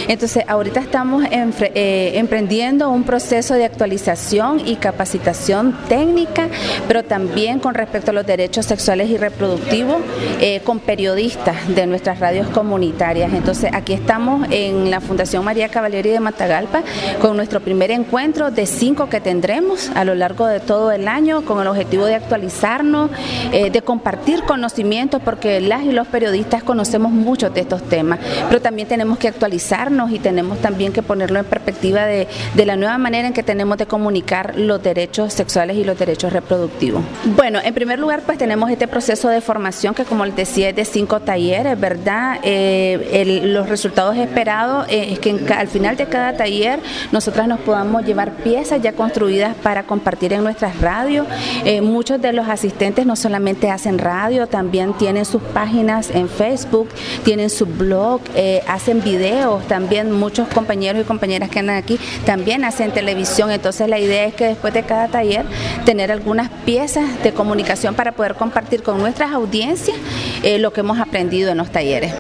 Entonces, ahorita estamos emprendiendo un proceso de actualización y capacitación técnica, pero también con respecto a los derechos sexuales y reproductivos, con periodistas de nuestras radios comunitarias. Entonces, aquí estamos en la Fundación María Cavalieri de Matagalpa con nuestro primer encuentro de 5 que tendremos a lo largo de todo el año, con el objetivo de actualizarnos, de compartir conocimientos, porque las y los periodistas conocemos mucho de estos temas, pero también tenemos que actualizarnos y tenemos también que ponerlo en perspectiva de la nueva manera en que tenemos de comunicar los derechos sexuales y los derechos reproductivos. Bueno, en primer lugar, pues tenemos este proceso de formación que, como les decía, es de 5 talleres, ¿verdad? Los resultados esperados es que al final de cada taller nosotras nos podamos llevar piezas ya construidas para compartir en nuestras radios. Muchos de los asistentes no solamente hacen radio, también tienen sus páginas en Facebook, tienen su blog, hacen videos, también muchos compañeros y compañeras que andan aquí también hacen televisión. Entonces la idea es que después de cada taller tener algunas piezas de comunicación para poder compartir con nuestras audiencias lo que hemos aprendido en los talleres.